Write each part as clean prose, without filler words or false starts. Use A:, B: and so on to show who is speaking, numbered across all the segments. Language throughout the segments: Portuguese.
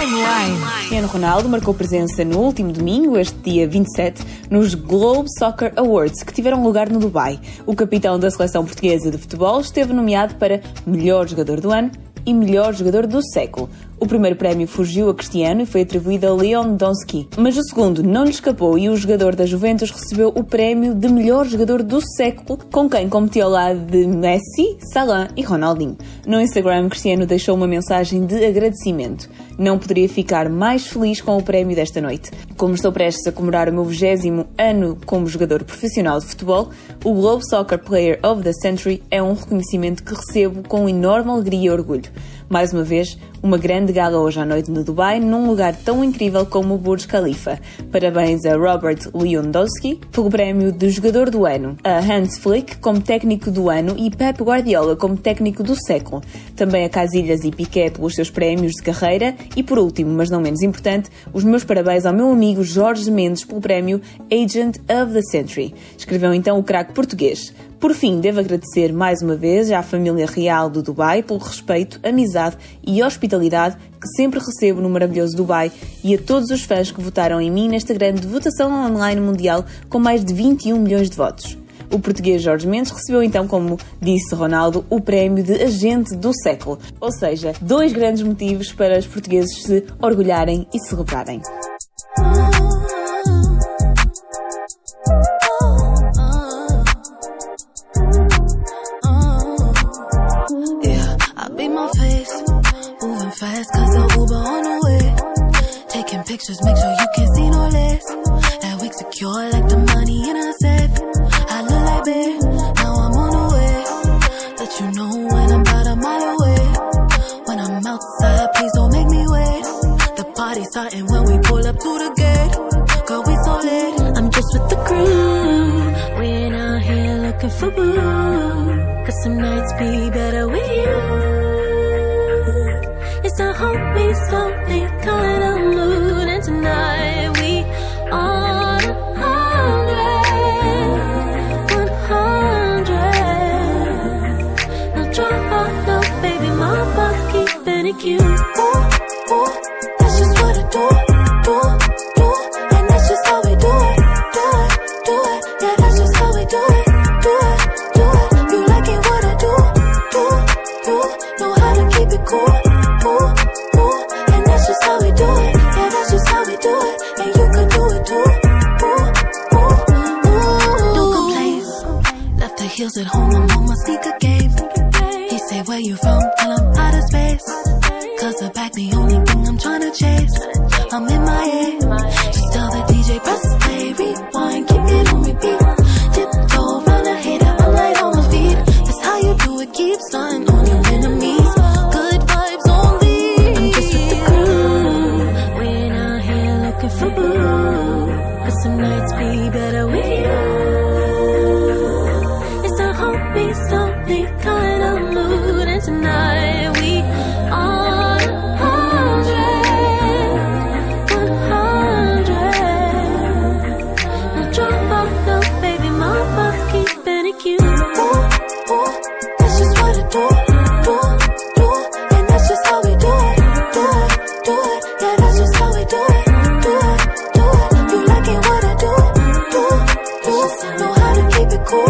A: Timeline. Cristiano Ronaldo marcou presença no último domingo, este dia 27, nos Globe Soccer Awards, que tiveram lugar no Dubai. O capitão da seleção portuguesa de futebol esteve nomeado para melhor jogador do ano e melhor jogador do século. O primeiro prémio fugiu a Cristiano e foi atribuído a Lewandowski, mas o segundo não lhe escapou e o jogador da Juventus recebeu o prémio de melhor jogador do século, com quem competiu ao lado de Messi, Salah e Ronaldinho. No Instagram, Cristiano deixou uma mensagem de agradecimento. Não poderia ficar mais feliz com o prémio desta noite. Como estou prestes a comemorar o meu 20º ano como jogador profissional de futebol, o Globe Soccer Player of the Century é um reconhecimento que recebo com enorme alegria e orgulho. Mais uma vez, uma grande gala hoje à noite no Dubai, num lugar tão incrível como o Burj Khalifa. Parabéns a Robert Lewandowski pelo prémio de jogador do ano, a Hans Flick como técnico do ano e Pep Guardiola como técnico do século. Também a Casillas e Piqué pelos seus prémios de carreira e, por último, mas não menos importante, os meus parabéns ao meu amigo Jorge Mendes pelo prémio Agent of the Century. Escreveu então o craque português. Por fim, devo agradecer mais uma vez à família real do Dubai pelo respeito, amizade e hospitalidade que sempre recebo no maravilhoso Dubai e a todos os fãs que votaram em mim nesta grande votação online mundial com mais de 21 milhões de votos. O português Jorge Mendes recebeu então, como disse Ronaldo, o prémio de agente do século. Ou seja, 2 grandes motivos para os portugueses se orgulharem e celebrarem.
B: Fast cause the Uber on the way. Taking pictures, make sure you can see no less. That wig secure like the money in a safe. I look like babe, now I'm on the way. Let you know when I'm about a mile away. When I'm outside, please don't make me wait. The party's starting when we pull up to the gate. Girl, we so late. I'm just with the crew. We ain't out here looking for boo. Cause some nights be better with you. It's a homie, slowly kind of mood. And tonight we on 100. No drama, no baby, my boss keeping it cute. Ooh, ooh, that's just what I do, do, do. And that's just how we do it, do it, do it. Yeah, that's just how we do it, do it, do it. You like it what I do, do, do. Know how to keep it cool. Heels at home, I'm on my sneaker game. He say, where you from? Till I'm out of space. Cause the back the only thing I'm tryna chase. I'm in my head. Just tell the DJ, press play, rewind, keep it on repeat. Tiptoe around the hater, I'm right on my feet. That's how you do it, keep stunting on your enemies. Good vibes only. I'm just with the crew. We ain't out here looking for boo. Cause some nights be better with you. Slowly kind of mood, and tonight we on 100. No drama, no baby, my boss keeping it cute. Ooh, ooh, that's just what I do, do, do. And that's just how we do it, do it, do it. Yeah, that's just how we do it, do it, do it. You like it what I do, do, do. Know how to keep it cool.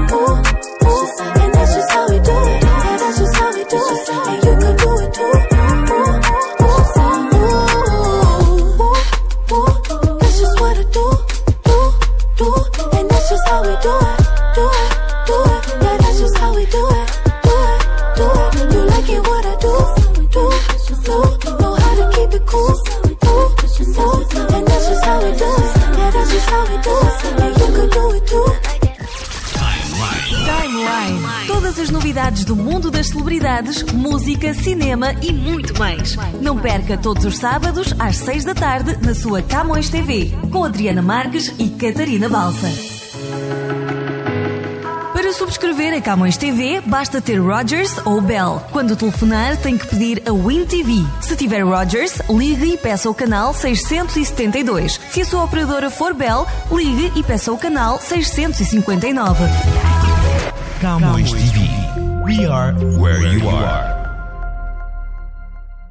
A: Todas as novidades do mundo das celebridades, música, cinema e muito mais. Não perca todos os sábados às 6 da tarde na sua Camões TV, com Adriana Marques e Catarina Balsa. Para subscrever a Camões TV, basta ter Rogers ou Bell. Quando telefonar, tem que pedir a Win TV. Se tiver Rogers, ligue e peça o canal 672. Se a sua operadora for Bell, ligue e peça o canal 659.
C: Camões TV. We are where you are.